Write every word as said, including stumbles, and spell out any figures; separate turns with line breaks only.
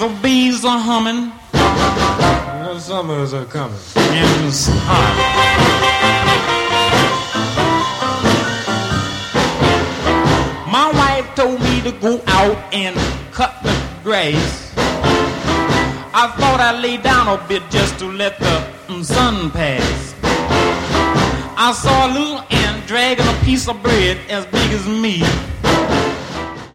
The bees are humming.
The summers are coming.
And it's hot. My wife told me to go out and cut the grass. I thought I'd lay down a bit just to let the mm, sun pass. I saw a little ant dragging a piece of bread as big as me.